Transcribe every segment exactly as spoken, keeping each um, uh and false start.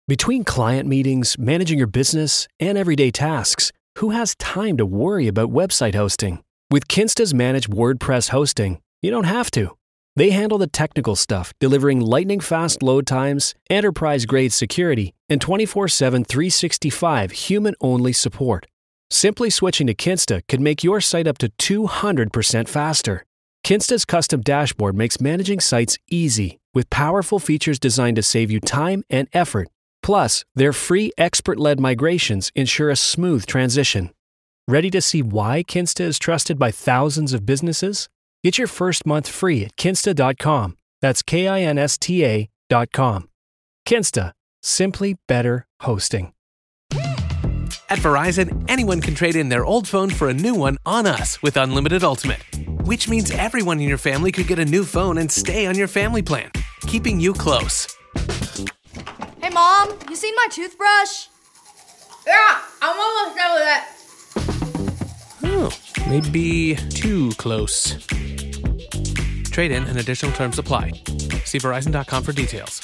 Between client meetings, managing your business, and everyday tasks, who has time to worry about website hosting? With Kinsta's managed WordPress hosting, you don't have to. They handle the technical stuff, delivering lightning-fast load times, enterprise-grade security, and twenty-four seven, three sixty-five human-only support. Simply switching to Kinsta could make your site up to two hundred percent faster. Kinsta's custom dashboard makes managing sites easy, with powerful features designed to save you time and effort. Plus, their free expert-led migrations ensure a smooth transition. Ready to see why Kinsta is trusted by thousands of businesses? Get your first month free at kinsta dot com. That's K I N S T A dot com. Kinsta. Simply better hosting. At Verizon, anyone can trade in their old phone for a new one on us with Unlimited Ultimate. Which means everyone in your family could get a new phone and stay on your family plan, keeping you close. Hey, Mom, you seen my toothbrush? Yeah, I'm almost done with it. Oh, maybe too close. Trade in and additional terms apply. See Verizon dot com for details.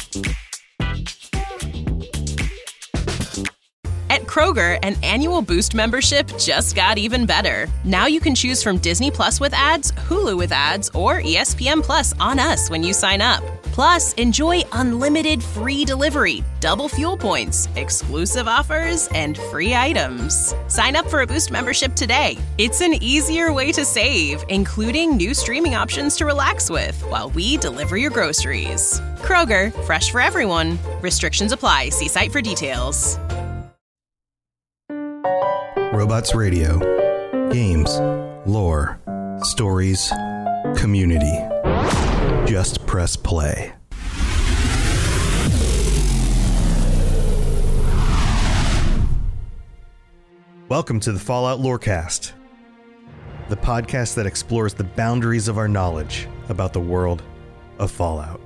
At Kroger, an annual Boost membership just got even better. Now you can choose from Disney Plus with ads, Hulu with ads, or E S P N Plus on us when you sign up. Plus, enjoy unlimited free delivery, double fuel points, exclusive offers, and free items. Sign up for a Boost membership today. It's an easier way to save, including new streaming options to relax with while we deliver your groceries. Kroger, fresh for everyone. Restrictions apply. See site for details. Robots Radio. Games, lore, stories, community. Just press play. Welcome to the Fallout Lorecast, the podcast that explores the boundaries of our knowledge about the world of Fallout.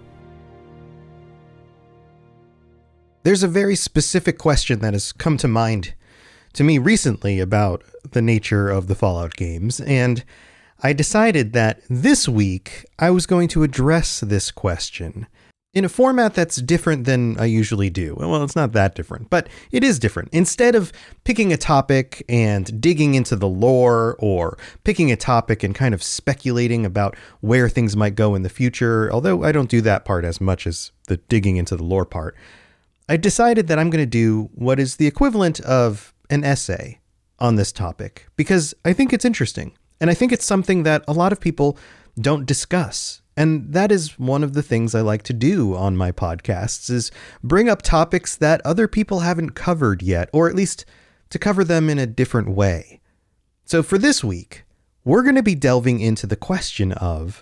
There's a very specific question that has come to mind to me recently about the nature of the Fallout games, and I decided that this week I was going to address this question in a format that's different than I usually do. Well, it's not that different, but it is different. Instead of picking a topic and digging into the lore, or picking a topic and kind of speculating about where things might go in the future, although I don't do that part as much as the digging into the lore part, I decided that I'm going to do what is the equivalent of an essay on this topic, because I think it's interesting. And I think it's something that a lot of people don't discuss. And that is one of the things I like to do on my podcasts, is bring up topics that other people haven't covered yet, or at least to cover them in a different way. So for this week, we're going to be delving into the question of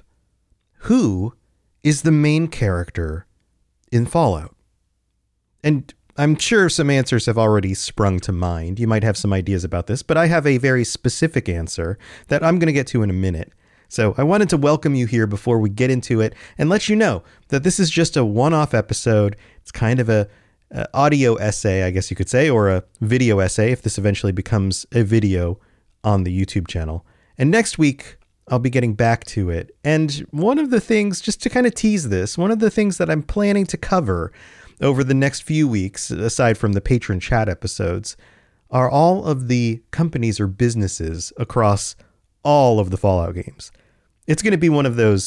who is the main character in Fallout? And I'm sure some answers have already sprung to mind. You might have some ideas about this, but I have a very specific answer that I'm going to get to in a minute. So I wanted to welcome you here before we get into it and let you know that this is just a one-off episode. It's kind of a, a audio essay, I guess you could say, or a video essay if this eventually becomes a video on the YouTube channel. And next week, I'll be getting back to it. And one of the things, just to kind of tease this, one of the things that I'm planning to cover over the next few weeks, aside from the patron chat episodes, are all of the companies or businesses across all of the Fallout games. It's going to be one of those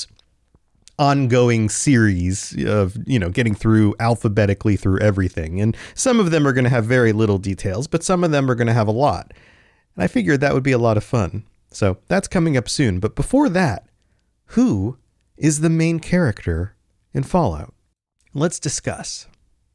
ongoing series of, you know, getting through alphabetically through everything. And some of them are going to have very little details, but some of them are going to have a lot. And I figured that would be a lot of fun. So that's coming up soon. But before that, who is the main character in Fallout? Let's discuss.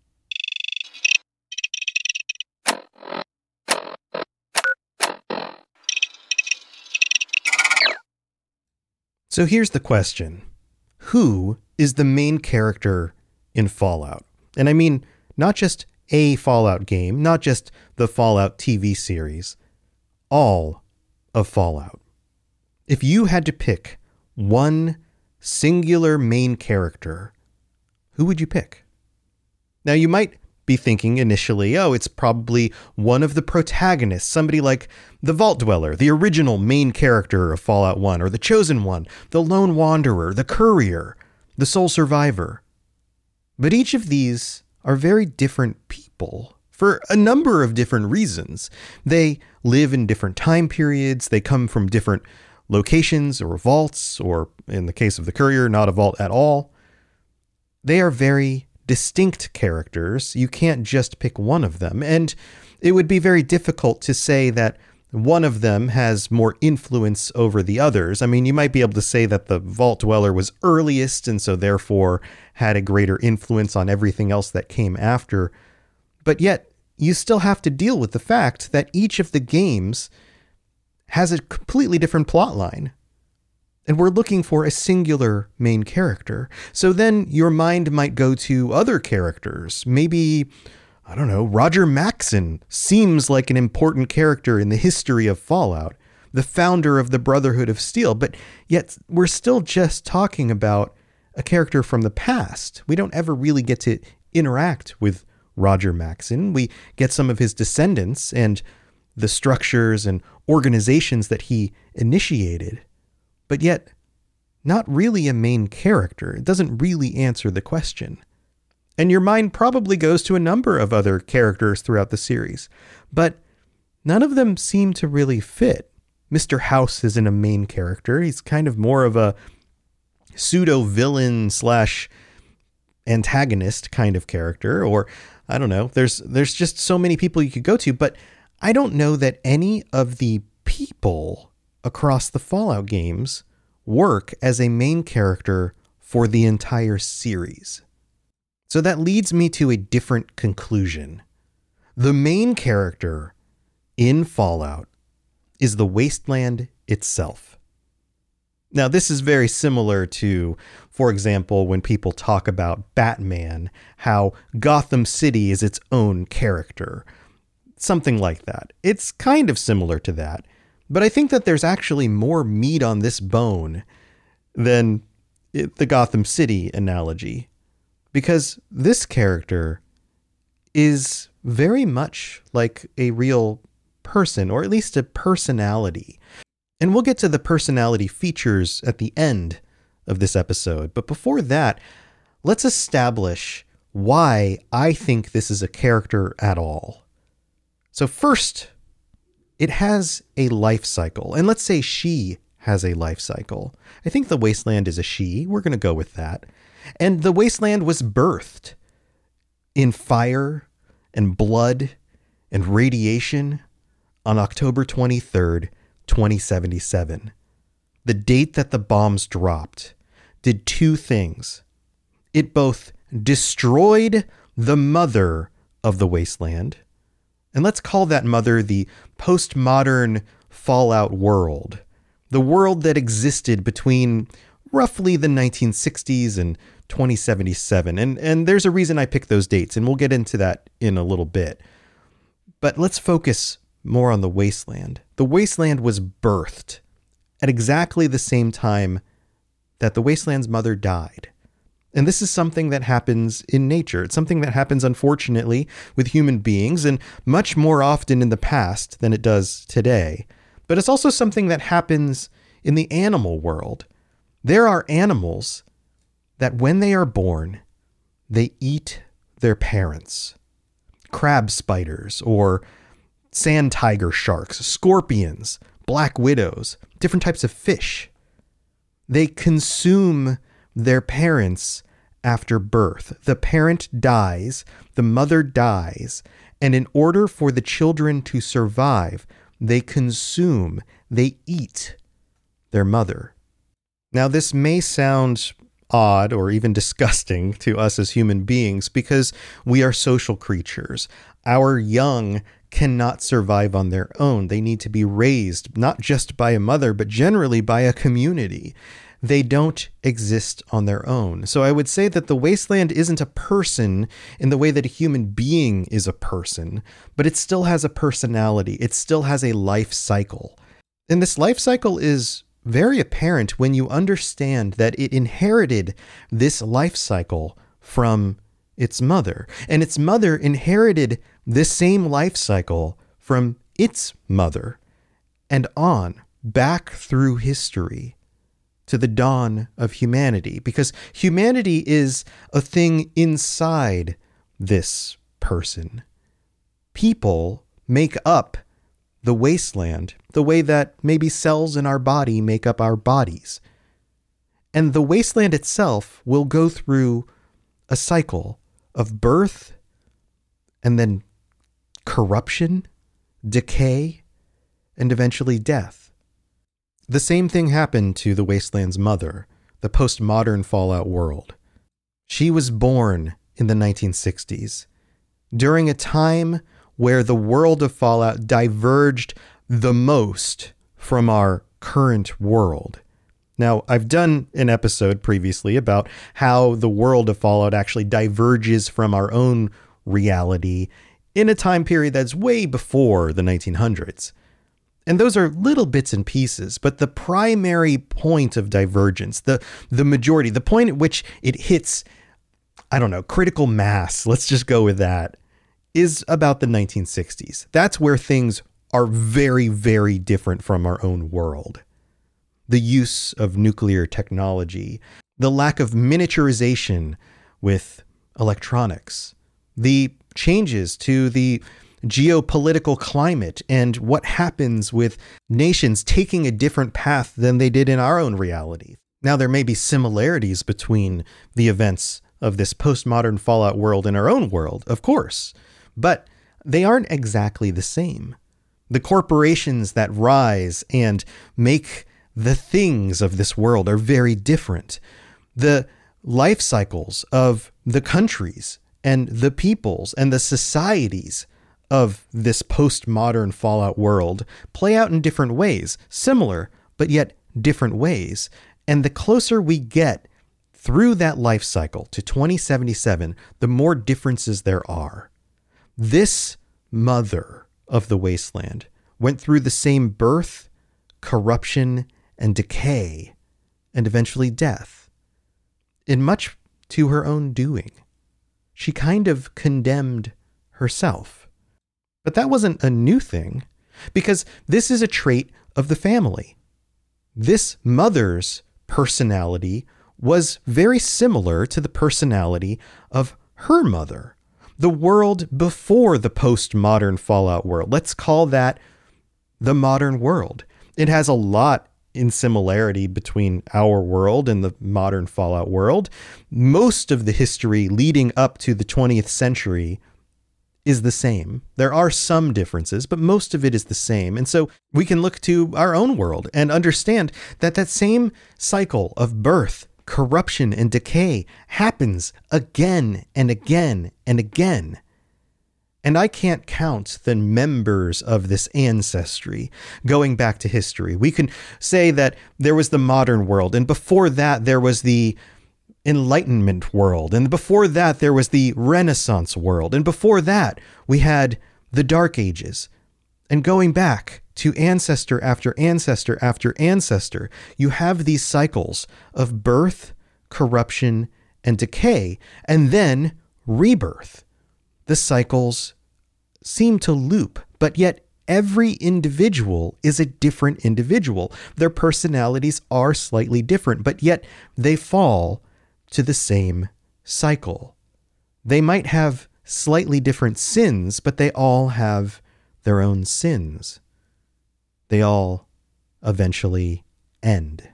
So here's the question. Who is the main character in Fallout? And I mean, not just a Fallout game, not just the Fallout T V series, all of Fallout. If you had to pick one singular main character, who would you pick? Now, you might be thinking initially, oh, it's probably one of the protagonists, somebody like the Vault Dweller, the original main character of Fallout one, or the Chosen One, the Lone Wanderer, the Courier, the Sole Survivor. But each of these are very different people for a number of different reasons. They live in different time periods. They come from different locations or vaults, or in the case of the Courier, not a vault at all. They are very distinct characters. You can't just pick one of them. And it would be very difficult to say that one of them has more influence over the others. I mean, you might be able to say that the Vault Dweller was earliest and so therefore had a greater influence on everything else that came after. But yet, you still have to deal with the fact that each of the games has a completely different plot line. And we're looking for a singular main character. So then your mind might go to other characters. Maybe, I don't know, Roger Maxson seems like an important character in the history of Fallout, the founder of the Brotherhood of Steel, but yet we're still just talking about a character from the past. We don't ever really get to interact with Roger Maxson. We get some of his descendants and the structures and organizations that he initiated, but yet not really a main character. It doesn't really answer the question. And your mind probably goes to a number of other characters throughout the series, but none of them seem to really fit. Mister House isn't a main character. He's kind of more of a pseudo-villain slash antagonist kind of character, or I don't know. There's there's just so many people you could go to, but I don't know that any of the people across the Fallout games work as a main character for the entire series. So that leads me to a different conclusion. The main character in Fallout is the wasteland itself. Now, this is very similar to, for example, when people talk about Batman, how Gotham City is its own character. Something like that. It's kind of similar to that. But I think that there's actually more meat on this bone than it, the Gotham City analogy. Because this character is very much like a real person, or at least a personality. And we'll get to the personality features at the end of this episode. But before that, let's establish why I think this is a character at all. So first, it has a life cycle. And let's say she has a life cycle. I think the wasteland is a she. We're going to go with that. And the wasteland was birthed in fire and blood and radiation on October twenty-third, twenty seventy-seven. The date that the bombs dropped did two things. It both destroyed the mother of the wasteland, and let's call that mother the postmodern Fallout world, the world that existed between roughly the nineteen sixties and twenty seventy-seven. And, and there's a reason I picked those dates, and we'll get into that in a little bit. But let's focus more on the wasteland. The wasteland was birthed at exactly the same time that the wasteland's mother died. And this is something that happens in nature. It's something that happens, unfortunately, with human beings, and much more often in the past than it does today. But it's also something that happens in the animal world. There are animals that when they are born, they eat their parents. Crab spiders, or sand tiger sharks, scorpions, black widows, different types of fish. They consume their parents after birth. The parent dies, the mother dies, and in order for the children to survive, they consume, they eat their mother. Now, this may sound odd or even disgusting to us as human beings because we are social creatures. Our young cannot survive on their own. They need to be raised not just by a mother, but generally by a community. They don't exist on their own. So I would say that the wasteland isn't a person in the way that a human being is a person, but it still has a personality. It still has a life cycle. And this life cycle is very apparent when you understand that it inherited this life cycle from its mother. And its mother inherited this same life cycle from its mother, and on back through history to the dawn of humanity, because humanity is a thing inside this person. People make up the wasteland the way that maybe cells in our body make up our bodies. And the wasteland itself will go through a cycle of birth and then corruption, decay, and eventually death. The same thing happened to the wasteland's mother, the postmodern Fallout world. She was born in the nineteen sixties, during a time where the world of Fallout diverged the most from our current world. Now, I've done an episode previously about how the world of Fallout actually diverges from our own reality in a time period that's way before the nineteen hundreds. And those are little bits and pieces, but the primary point of divergence, the, the majority, the point at which it hits, I don't know, critical mass, let's just go with that, is about the nineteen sixties. That's where things are very, very different from our own world. The use of nuclear technology, the lack of miniaturization with electronics, the changes to the geopolitical climate and what happens with nations taking a different path than they did in our own reality. Now, there may be similarities between the events of this postmodern Fallout world and our own world, of course, but they aren't exactly the same. The corporations that rise and make the things of this world are very different. The life cycles of the countries and the peoples and the societies of this postmodern Fallout world play out in different ways, similar, but yet different ways. And the closer we get through that life cycle to twenty seventy-seven, the more differences there are. This mother of the wasteland went through the same birth, corruption, and decay, and eventually death, in much to her own doing. She kind of condemned herself. But that wasn't a new thing, because this is a trait of the family. This mother's personality was very similar to the personality of her mother, the world before the postmodern Fallout world. Let's call that the modern world. It has a lot in similarity between our world and the modern Fallout world. Most of the history leading up to the twentieth century is the same. There are some differences, but most of it is the same. And so we can look to our own world and understand that that same cycle of birth, corruption, and decay happens again and again and again. And I can't count the members of this ancestry going back to history. We can say that there was the modern world, and before that there was the Enlightenment world, and before that there was the Renaissance world, and before that we had the Dark Ages. And going back to ancestor after ancestor after ancestor, you have these cycles of birth, corruption, and decay, and then rebirth. The cycles seem to loop, but yet every individual is a different individual. Their personalities are slightly different, but yet they fall to the same cycle. They might have slightly different sins, but they all have their own sins. They all eventually end.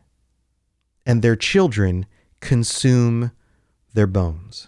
And their children consume their bones.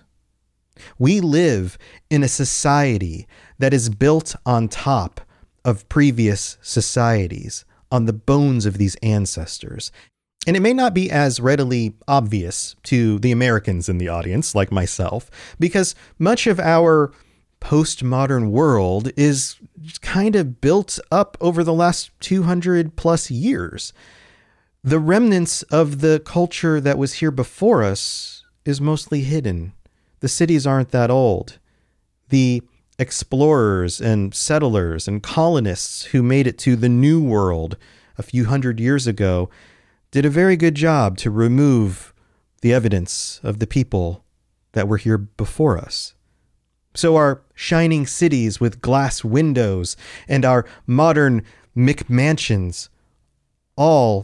We live in a society that is built on top of previous societies, on the bones of these ancestors. And it may not be as readily obvious to the Americans in the audience, like myself, because much of our postmodern world is kind of built up over the last two hundred plus years. The remnants of the culture that was here before us is mostly hidden. The cities aren't that old. The explorers and settlers and colonists who made it to the New World a few hundred years ago did a very good job to remove the evidence of the people that were here before us. So our shining cities with glass windows and our modern McMansions all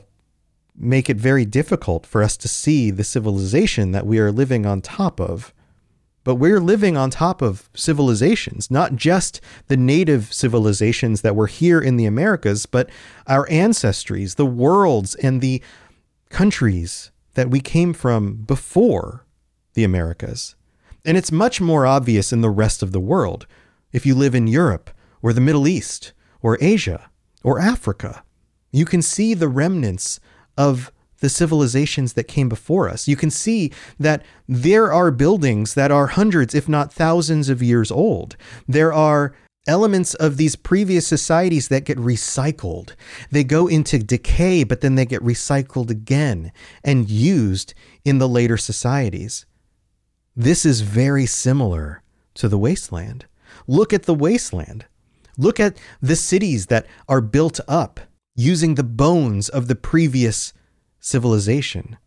make it very difficult for us to see the civilization that we are living on top of. but we're living on top of civilizations, not just the native civilizations that were here in the Americas, but our ancestries, the worlds and the countries that we came from before the Americas. And it's much more obvious in the rest of the world. If you live in Europe or the Middle East or Asia or Africa, you can see the remnants of the civilizations that came before us. You can see that there are buildings that are hundreds, if not thousands of years old. There are elements of these previous societies that get recycled. They go into decay, but then they get recycled again and used in the later societies. This is very similar to the wasteland. Look at the wasteland. Look at the cities that are built up using the bones of the previous civilization.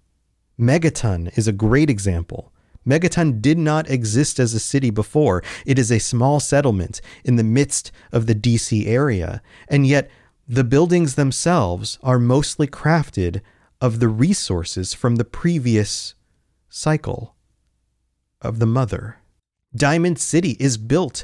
Megaton is a great example. Megaton did not exist as a city before. It is a small settlement in the midst of the D C area, and yet the buildings themselves are mostly crafted of the resources from the previous cycle of the mother. Diamond City is built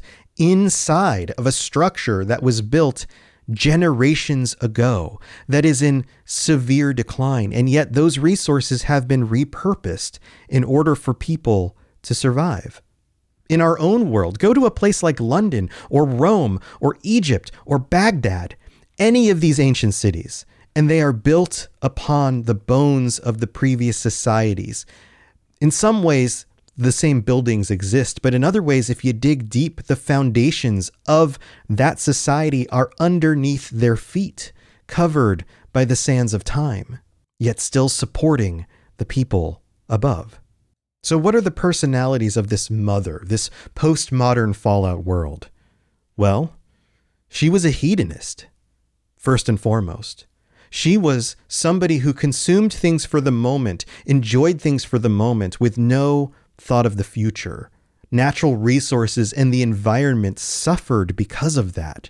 inside of a structure that was built generations ago, that is in severe decline, and yet those resources have been repurposed in order for people to survive. In our own world, go to a place like London or Rome or Egypt or Baghdad, any of these ancient cities, and they are built upon the bones of the previous societies. In some ways, the same buildings exist, but in other ways, if you dig deep, the foundations of that society are underneath their feet, covered by the sands of time, yet still supporting the people above. So what are the personalities of this mother, this postmodern Fallout world? Well, she was a hedonist, first and foremost. She was somebody who consumed things for the moment, enjoyed things for the moment with no thought of the future. Natural resources and the environment suffered because of that.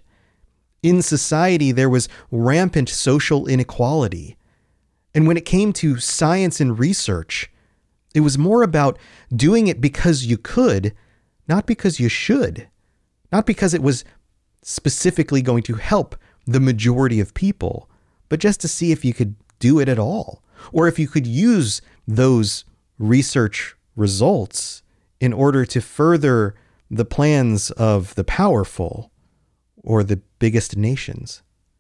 In society, there was rampant social inequality. And when it came to science and research, it was more about doing it because you could, not because you should, not because it was specifically going to help the majority of people, but just to see if you could do it at all, or if you could use those research results in order to further the plans of the powerful or the biggest nations.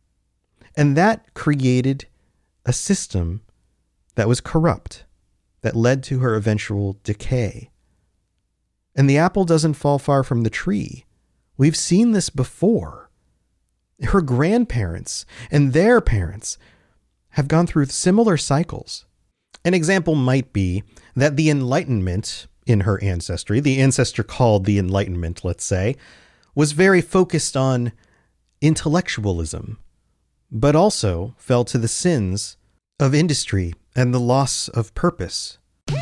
And that created a system that was corrupt, that led to her eventual decay. And the apple doesn't fall far from the tree. We've seen this before. Her grandparents and their parents have gone through similar cycles. An example might be that the Enlightenment in her ancestry, the ancestor called the Enlightenment, let's say, was very focused on intellectualism, but also fell to the sins of industry and the loss of purpose.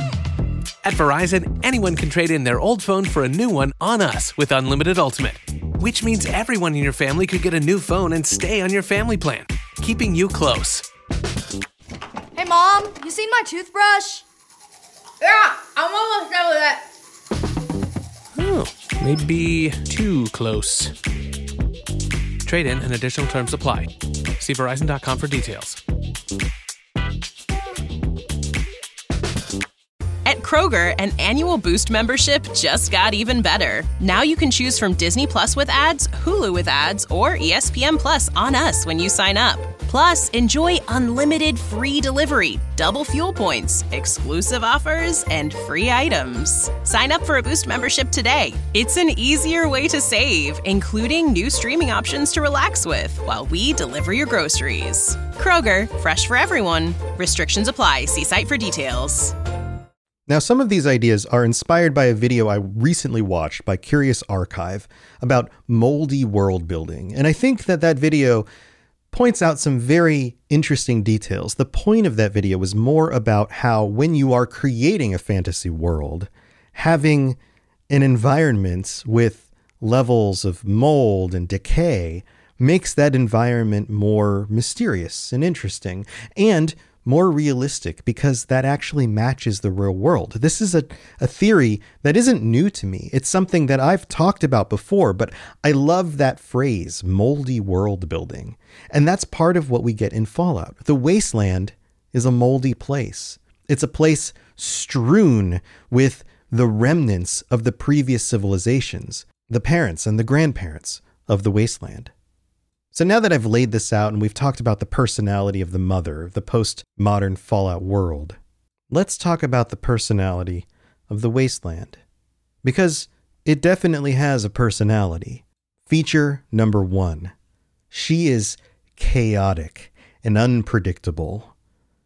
At Verizon, anyone can trade in their old phone for a new one on us with Unlimited Ultimate, which means everyone in your family could get a new phone and stay on your family plan, keeping you close. Hey, Mom, you seen my toothbrush? Yeah, I'm almost done with it. Oh, maybe too close. Trade in and additional terms apply. See Verizon dot com for details. At Kroger, an annual Boost membership just got even better. Now you can choose from Disney Plus with ads, Hulu with ads, or E S P N Plus on us when you sign up. Plus, enjoy unlimited free delivery, double fuel points, exclusive offers, and free items. Sign up for a Boost membership today. It's an easier way to save, including new streaming options to relax with while we deliver your groceries. Kroger, fresh for everyone. Restrictions apply. See site for details. Now, some of these ideas are inspired by a video I recently watched by Curious Archive about moldy world building. And I think that that video points out some very interesting details. The point of that video was more about how when you are creating a fantasy world, having an environment with levels of mold and decay makes that environment more mysterious and interesting, and more realistic because that actually matches the real world. This is a, a theory that isn't new to me. It's something that I've talked about before, but I love that phrase, moldy world building. And that's part of what we get in Fallout. The wasteland is a moldy place. It's a place strewn with the remnants of the previous civilizations, the parents and the grandparents of the wasteland. So now that I've laid this out and we've talked about the personality of the mother, the post-modern Fallout world, let's talk about the personality of the wasteland. Because it definitely has a personality. Feature number one. She is chaotic and unpredictable.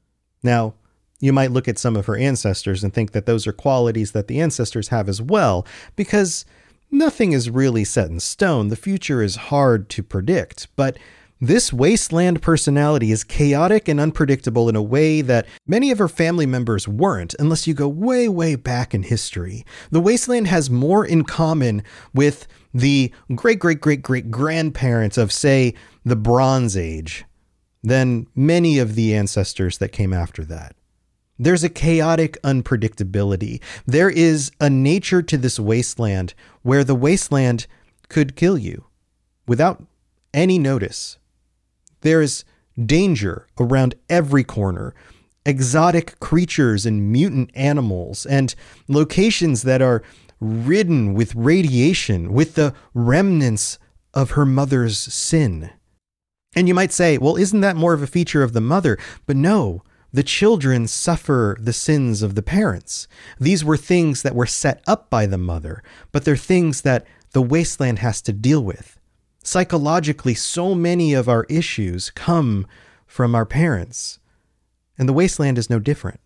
Now, you might look at some of her ancestors and think that those are qualities that the ancestors have as well, because nothing is really set in stone. The future is hard to predict, but this wasteland personality is chaotic and unpredictable in a way that many of her family members weren't, unless you go way, way back in history. The wasteland has more in common with the great-great-great-great-grandparents of, say, the Bronze Age than many of the ancestors that came after that. There's a chaotic unpredictability. There is a nature to this wasteland where the wasteland could kill you without any notice. There is danger around every corner, exotic creatures and mutant animals, and locations that are ridden with radiation, with the remnants of her mother's sin. And you might say, well, isn't that more of a feature of the mother? But no. The children suffer the sins of the parents. These were things that were set up by the mother, but they're things that the wasteland has to deal with. Psychologically, so many of our issues come from our parents, and the wasteland is no different.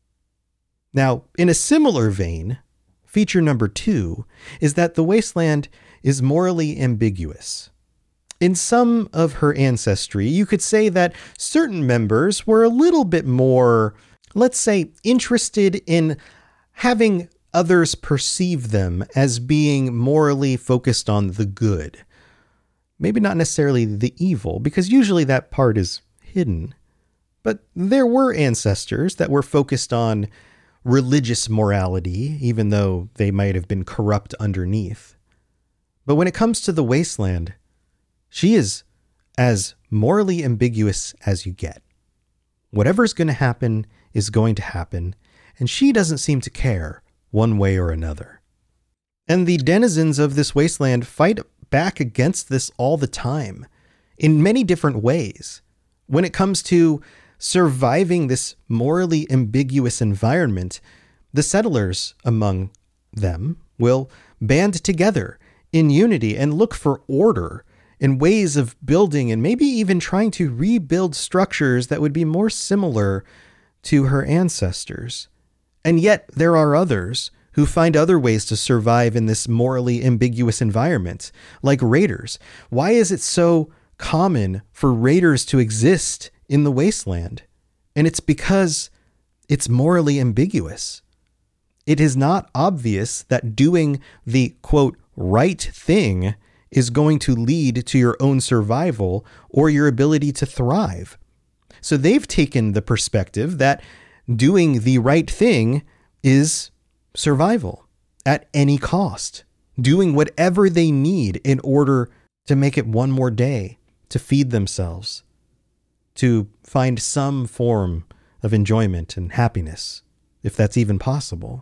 Now, in a similar vein, feature number two is that the wasteland is morally ambiguous. In some of her ancestry, you could say that certain members were a little bit more, let's say, interested in having others perceive them as being morally focused on the good. Maybe not necessarily the evil, because usually that part is hidden. But there were ancestors that were focused on religious morality, even though they might have been corrupt underneath. But when it comes to the wasteland, she is as morally ambiguous as you get. Whatever's going to happen is going to happen, and she doesn't seem to care one way or another. And the denizens of this wasteland fight back against this all the time, in many different ways. When it comes to surviving this morally ambiguous environment, the settlers among them will band together in unity and look for order and ways of building and maybe even trying to rebuild structures that would be more similar to her ancestors. And yet there are others who find other ways to survive in this morally ambiguous environment, like raiders. Why is it so common for raiders to exist in the wasteland? And it's because it's morally ambiguous. It is not obvious that doing the, quote, right thing is going to lead to your own survival or your ability to thrive. So they've taken the perspective that doing the right thing is survival at any cost, doing whatever they need in order to make it one more day, to feed themselves, to find some form of enjoyment and happiness, if that's even possible.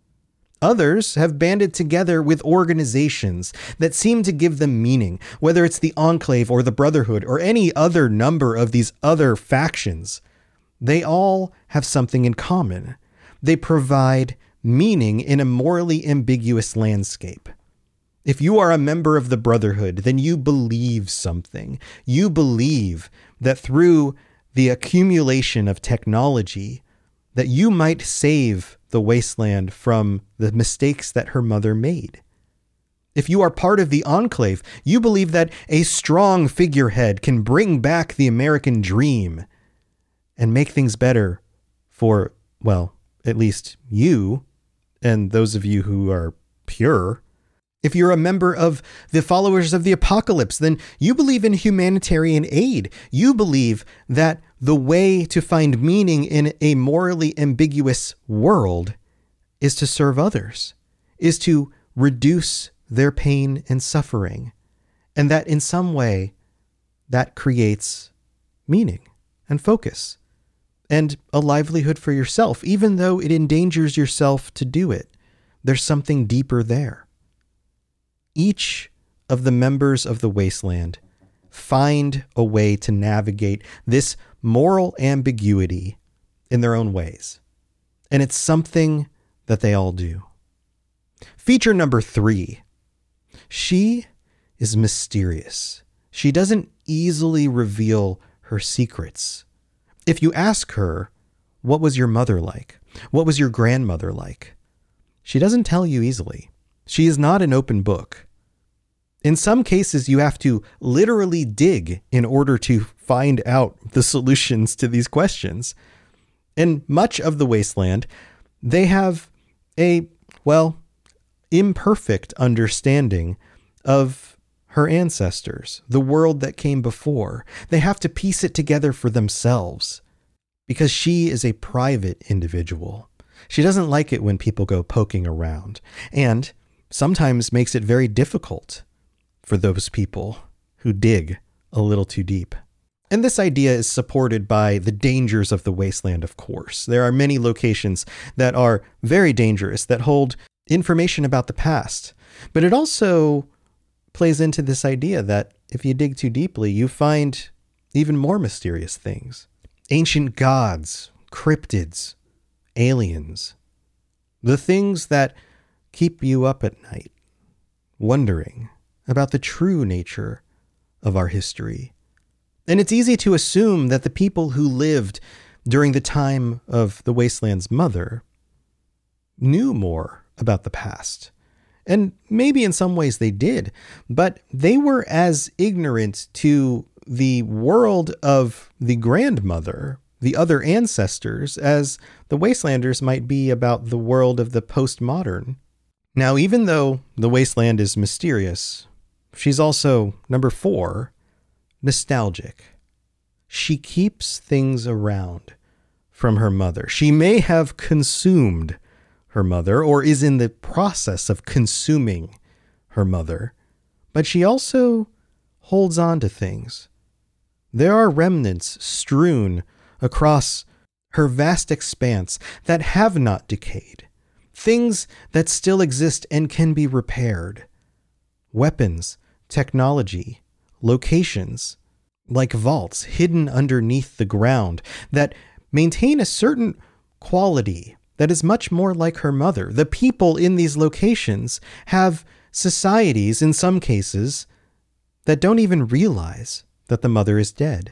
Others have banded together with organizations that seem to give them meaning, whether it's the Enclave or the Brotherhood or any other number of these other factions. They all have something in common. They provide meaning in a morally ambiguous landscape. If you are a member of the Brotherhood, then you believe something. You believe that through the accumulation of technology, that you might save the wasteland from the mistakes that her mother made. If you are part of the Enclave, you believe that a strong figurehead can bring back the American dream and make things better for, well, at least you and those of you who are pure. If you're a member of the followers of the apocalypse, then you believe in humanitarian aid. You believe that the way to find meaning in a morally ambiguous world is to serve others, is to reduce their pain and suffering, and that in some way that creates meaning and focus and a livelihood for yourself, even though it endangers yourself to do it. There's something deeper there. Each of the members of the Wasteland find a way to navigate this moral ambiguity in their own ways. And it's something that they all do. Feature number three. She is mysterious. She doesn't easily reveal her secrets. If you ask her, what was your mother like? What was your grandmother like? She doesn't tell you easily. She is not an open book. In some cases, you have to literally dig in order to find out the solutions to these questions. In much of the Wasteland, they have a, well, imperfect understanding of her ancestors, the world that came before. They have to piece it together for themselves because she is a private individual. She doesn't like it when people go poking around, and sometimes makes it very difficult for those people who dig a little too deep. And this idea is supported by the dangers of the Wasteland, of course. There are many locations that are very dangerous, that hold information about the past. But it also plays into this idea that if you dig too deeply, you find even more mysterious things. Ancient gods, cryptids, aliens. The things that keep you up at night, wondering about the true nature of our history. And it's easy to assume that the people who lived during the time of the Wasteland's mother knew more about the past. And maybe in some ways they did, but they were as ignorant to the world of the grandmother, the other ancestors, as the Wastelanders might be about the world of the postmodern. Now, even though the Wasteland is mysterious, she's also, number four, nostalgic. She keeps things around from her mother. She may have consumed her mother or is in the process of consuming her mother, but she also holds on to things. There are remnants strewn across her vast expanse that have not decayed, things that still exist and can be repaired. Weapons, technology, locations, like vaults hidden underneath the ground that maintain a certain quality that is much more like her mother. The people in these locations have societies, in some cases, that don't even realize that the mother is dead.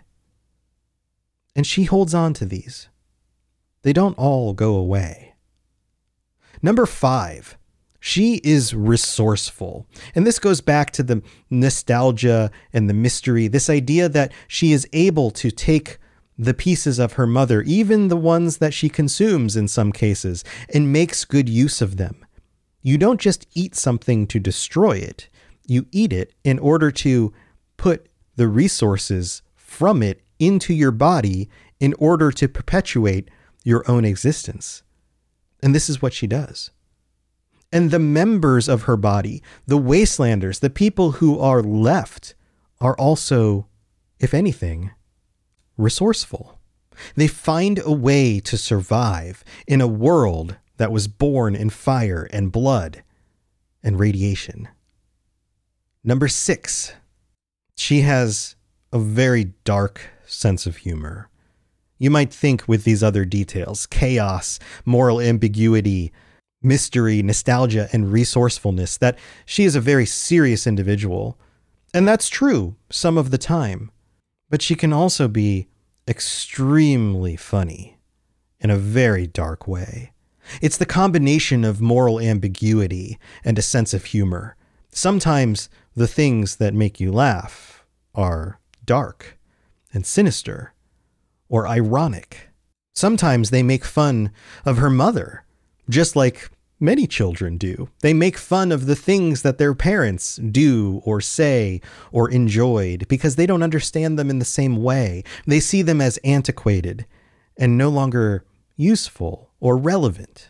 And she holds on to these. They don't all go away. Number five, she is resourceful. And this goes back to the nostalgia and the mystery, this idea that she is able to take the pieces of her mother, even the ones that she consumes in some cases, and makes good use of them. You don't just eat something to destroy it. You eat it in order to put the resources from it into your body in order to perpetuate your own existence. And this is what she does. And the members of her body, the Wastelanders, the people who are left, are also, if anything, resourceful. They find a way to survive in a world that was born in fire and blood and radiation. Number six, she has a very dark sense of humor. You might think with these other details, chaos, moral ambiguity, mystery, nostalgia, and resourcefulness, that she is a very serious individual. And that's true some of the time. But she can also be extremely funny in a very dark way. It's the combination of moral ambiguity and a sense of humor. Sometimes the things that make you laugh are dark and sinister or ironic. Sometimes they make fun of her mother, just like many children do. They make fun of the things that their parents do or say or enjoyed because they don't understand them in the same way. They see them as antiquated and no longer useful or relevant.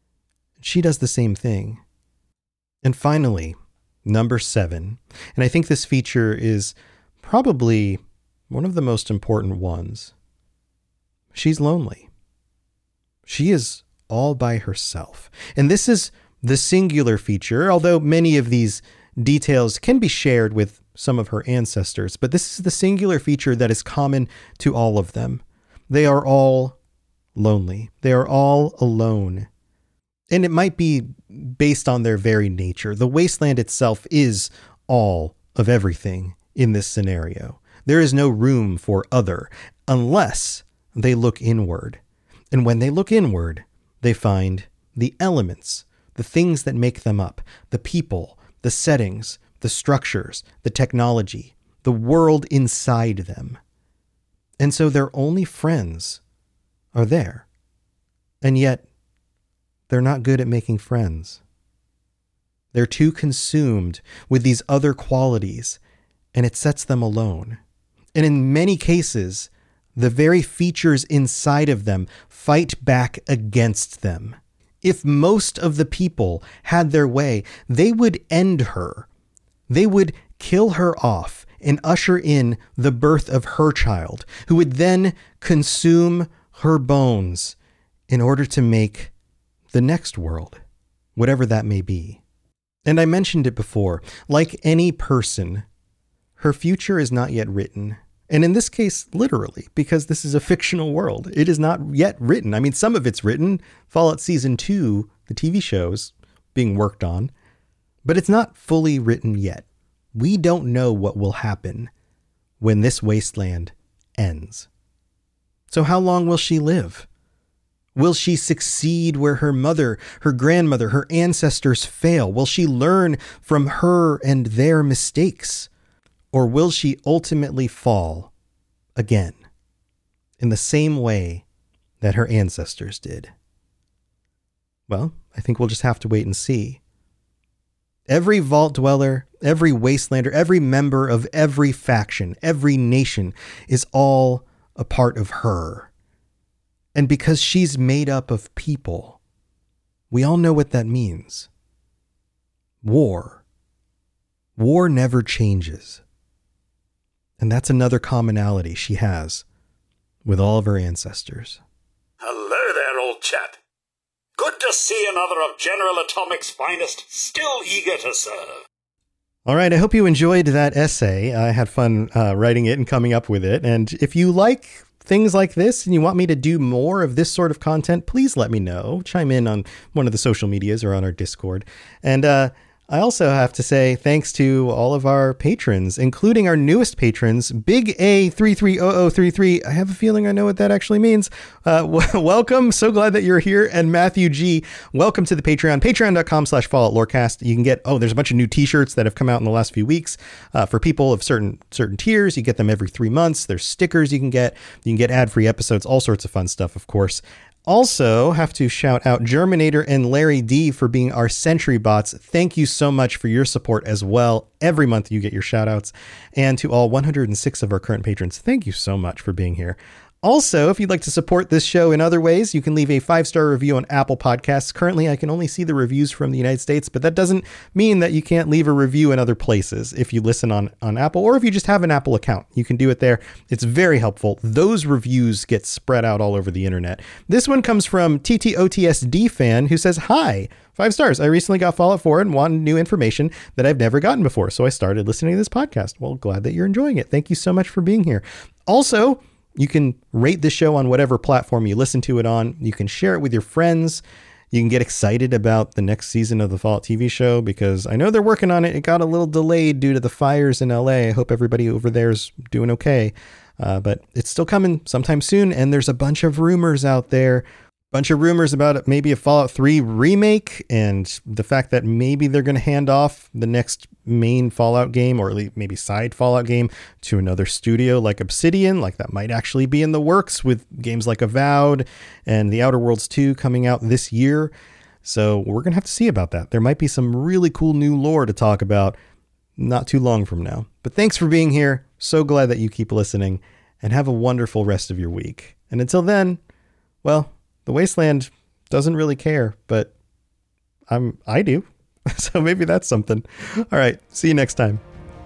She does the same thing. And finally, number seven, and I think this feature is probably one of the most important ones. She's lonely. She is all by herself. And this is the singular feature, although many of these details can be shared with some of her ancestors, but this is the singular feature that is common to all of them. They are all lonely. They are all alone. And it might be based on their very nature. The wasteland itself is all of everything in this scenario. There is no room for other unless they look inward. And when they look inward, they find the elements, the things that make them up, the people, the settings, the structures, the technology, the world inside them. And so their only friends are there. And yet, they're not good at making friends. They're too consumed with these other qualities, and it sets them alone. And in many cases, the very features inside of them fight back against them. If most of the people had their way, they would end her. They would kill her off and usher in the birth of her child, who would then consume her bones in order to make the next world, whatever that may be. And I mentioned it before, like any person, her future is not yet written. And in this case, literally, because this is a fictional world. It is not yet written. I mean, some of it's written. Fallout Season two, the T V show's being worked on, but it's not fully written yet. We don't know what will happen when this wasteland ends. So how long will she live? Will she succeed where her mother, her grandmother, her ancestors fail? Will she learn from her and their mistakes? Or will she ultimately fall again in the same way that her ancestors did? Well, I think we'll just have to wait and see. Every Vault Dweller, every Wastelander, every member of every faction, every nation is all a part of her. And because she's made up of people, we all know what that means. War. War never changes. And that's another commonality she has with all of her ancestors. Hello there, old chap. Good to see another of General Atomic's finest, still eager to serve. All right, I hope you enjoyed that essay. I had fun uh, writing it and coming up with it. And if you like things like this and you want me to do more of this sort of content, please let me know. Chime in on one of the social medias or on our Discord. And uh, I also have to say thanks to all of our patrons, including our newest patrons, Big A three three zero zero three three. I have a feeling I know what that actually means. Uh, w- welcome. So glad that you're here. And Matthew G, welcome to the Patreon. Patreon.com slash Fallout Lorecast. You can get, oh, there's a bunch of new t-shirts that have come out in the last few weeks uh, for people of certain certain tiers. You get them every three months. There's stickers you can get. You can get ad-free episodes, all sorts of fun stuff, of course. Also, have to shout out Germinator and Larry D for being our Sentry bots. Thank you so much for your support as well. Every month you get your shout outs. And to all one hundred six of our current patrons, thank you so much for being here. Also, if you'd like to support this show in other ways, you can leave a five-star review on Apple Podcasts. Currently, I can only see the reviews from the United States, but that doesn't mean that you can't leave a review in other places if you listen on, on Apple, or if you just have an Apple account. You can do it there. It's very helpful. Those reviews get spread out all over the internet. This one comes from T T O T S D fan, who says, "Hi, five stars. I recently got Fallout four and wanted new information that I've never gotten before, so I started listening to this podcast." Well, glad that you're enjoying it. Thank you so much for being here. Also, you can rate the show on whatever platform you listen to it on. You can share it with your friends. You can get excited about the next season of the Fallout T V show because I know they're working on it. It got a little delayed due to the fires in L A. I hope everybody over there is doing okay. Uh, but it's still coming sometime soon. And there's a bunch of rumors out there. Bunch of rumors about maybe a Fallout three remake and the fact that maybe they're going to hand off the next main Fallout game, or at least maybe side Fallout game, to another studio like Obsidian. Like that might actually be in the works with games like Avowed and The Outer Worlds two coming out this year. So we're going to have to see about that. There might be some really cool new lore to talk about not too long from now. But thanks for being here. So glad that you keep listening, and have a wonderful rest of your week. And until then, well, the Wasteland doesn't really care, but I'm, I do. So maybe that's something. All right. See you next time.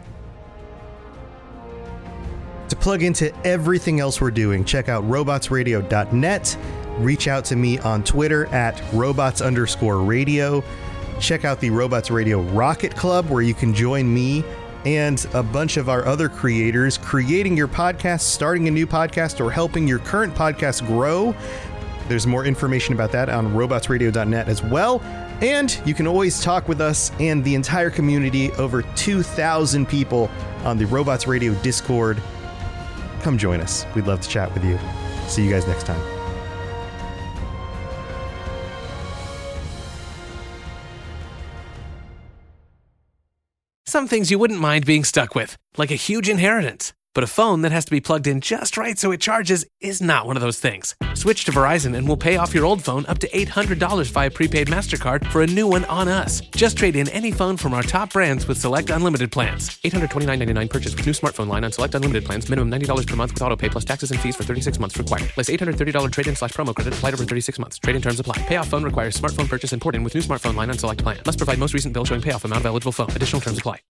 To plug into everything else we're doing, check out robots radio dot net. Reach out to me on Twitter at robots underscore radio. Check out the Robots Radio Rocket Club, where you can join me and a bunch of our other creators creating your podcast, starting a new podcast, or helping your current podcast grow. There's more information about that on robots radio dot net as well. And you can always talk with us and the entire community, over two thousand people on the Robots Radio Discord. Come join us. We'd love to chat with you. See you guys next time. Some things you wouldn't mind being stuck with, like a huge inheritance. But a phone that has to be plugged in just right so it charges is not one of those things. Switch to Verizon and we'll pay off your old phone up to eight hundred dollars via prepaid MasterCard for a new one on us. Just trade in any phone from our top brands with select unlimited plans. eight hundred twenty-nine dollars and ninety-nine cents purchase with new smartphone line on select unlimited plans. Minimum ninety dollars per month with auto pay plus taxes and fees for thirty-six months required. Place eight hundred thirty dollars trade-in slash promo credit applied over thirty-six months. Trade-in terms apply. Payoff phone requires smartphone purchase and port in with new smartphone line on select plan. Must provide most recent bill showing payoff amount of eligible phone. Additional terms apply.